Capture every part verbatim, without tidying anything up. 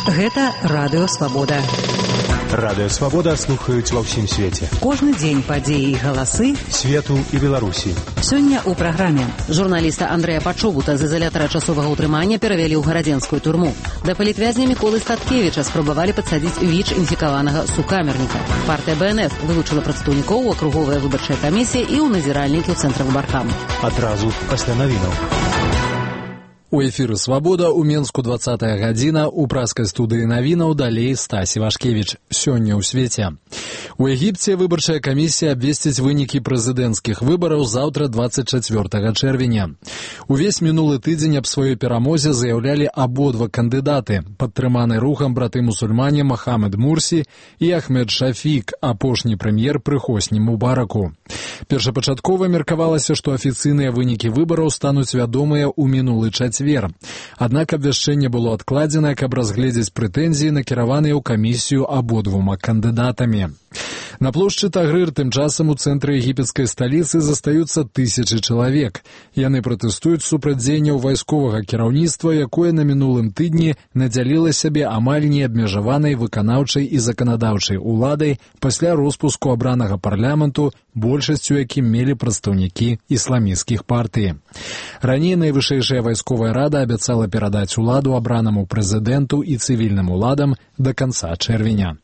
Гэта Радыё Свабода. Радыё Свабода слухаюць ва ўсім свеце. Кожны дзень падзеі і галасы свету і Беларусі. Сёння ў праграме. Журналіста Андрэя Пачобута з ізалятара часовага ўтрымання перавялі ў гарадзенскую турму. Да палітвязня Міколы Статкевіча спрабавалі падсадзіць ВІЧ інфікаванага сукамерніка. Партыя Бэ Эн Эф вылучыла прадстаўнікоў у акруговая выбарчая камісія і ў назіральнікі ў цэнтры выбаркам. Адразу пасля навінаў. У эфіры «Свабода» у Менску двадцатая гадзіна, у праскай студыі навінаў далей Стась Івашкевіч. Сёння ў свеце. У Егіпце выбарчая камісія абвесціць вынікі прэзідэнцкіх выбараў заўтра двадцать чацвёртага чэрвеня. Увесь мінулы тыдзень аб сваёй перамозе заяўлялі абодва кандыдаты, падтрыманы рухам браты-мусульмане Махамед Мурсі і Ахмед Шафік, апошні прэм'ер пры Хосні Мубараку. Першапачаткова меркавалася, што афіцыйныя вынікі выбараў стануць вядомыя ў мінулы чацвер. Аднак абвяшчэнне было адкладзена, каб разгледзець прэтэнзіі, накіраваныя ў камісію абодвума кандыдатамі. На плошчы Тагрыр тым часам у цэнтры егіпецкай сталіцы застаюцца тысячы чалавек. Яны пратэстуюць супраць дзеянняў вайсковага кіраўніцтва, якое на мінулым тыдні надзяліла сябе амаль неабмежаванай выканаўчай і заканадаўчай уладай пасля роспуску абранага парламенту, большасцю якім мелі прадстаўнікі ісламісцкіх партый. Раней найвышэйшая вайсковая рада абяцала перадаць уладу абранаму прэзідэнту і цывільным уладам да канца чэрвеня.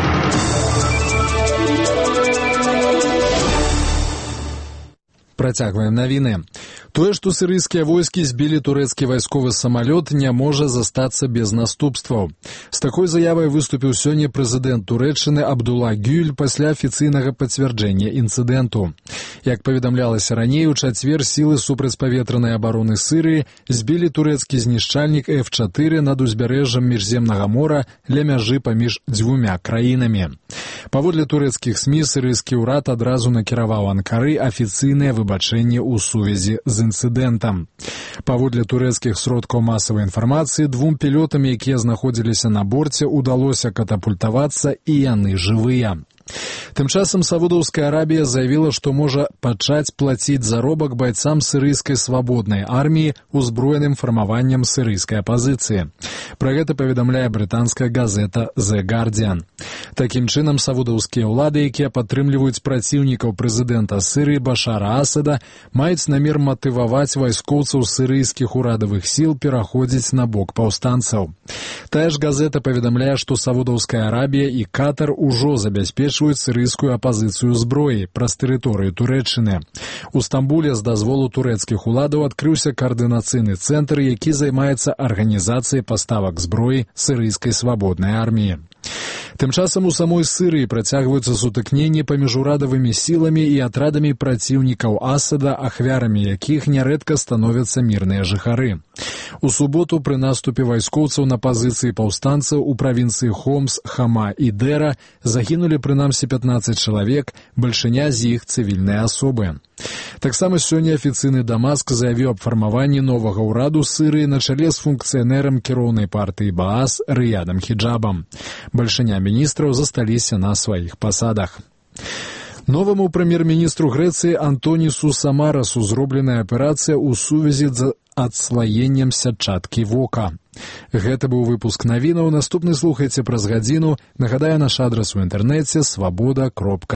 Працягваем навіны. Тое, што сірыйскія войскі збілі турэцкі вайсковы самалёт, не можа застацца без наступстваў. З такой заявай выступіў сёння прэзідэнт Турэччыны Абдулла Гюль пасля афіцыйнага пацвярджэння інцыдэнту. Як паведамлялася раней, у чацвер сілы супрацьпаветранай абароны Сырыі збілі турэцкі знішчальнік эф чатыры над узбярэжжам міжземнага мора ля мяжы паміж дзвюмя краінамі. Паводле турэцкіх СМІ, сірыйскі ўрад адразу накіраваў Анкары афіцыйнае выбачэнне ў сувязі з інцыдэнтам. Паводле турэцкіх сродкаў масавай інфармацыі, двум пілётам, якія знаходзіліся на борце, удалося катапультавацца, і яны жывыя. Тым часам Саудаўская Арабія заявіла, што можа пачаць плаціць заробак байцам сірыйскай свабоднай арміі узброеным фармаваннем сірыйскай апазіцыі. Пра гэта паведамляе брытанская газета «The Guardian». Такім чынам, саудаўскія ўлады, якія падтрымліваюць праціўнікаў прэзідэнта Сырыі Башара Асада, маюць намер матываваць вайскоўцаў сірыйскіх урадавых сіл пераходзіць на бок паўстанцаў. Тая ж газета паведамляе, што Саудаўская Арабія і Катар ужо забяспечваюць сірыйскую апазіцыю зброі праз тэрыторыю Турэччыны. У Стамбуле з дазволу турэцкіх уладаў адкрыўся каардынацыйны цэнтр, які займаецца арганізацыяй паставак зброі сірыйскай свабоднай арміі. Тым часам у самой Сырыі працягваюцца сутыкненні паміж урадавымі сіламі і атрадамі праціўнікаў Асада, ахвярамі якіх нярэдка становяцца мірныя жыхары. У суботу пры наступе вайскоўцаў на пазіцыі паўстанцаў у правінцыі Хомс, Хама і Дэра загінулі прынамсі пятнаццаць чалавек, бальшыня з іх цывільныя асобы. Таксама сёння афіцыйны Дамаск заявіў аб фармаванні новага ўраду Сырыі на чале з функцыянерам кіроўнай партыі Баас Рыядам Хіджабам. Бальшыня міністраў засталіся на сваіх пасадах. Новаму прэм'ер-міністру Грэцыі Антонісу Самарасу зробленая аперацыя ў сувязі з адслаеннем сятчаткі вока. Гэта быў выпуск навінаў. Наступны слухайце праз гадзіну. Нагадаю, наш адрас у інтэрнэце свабода кропка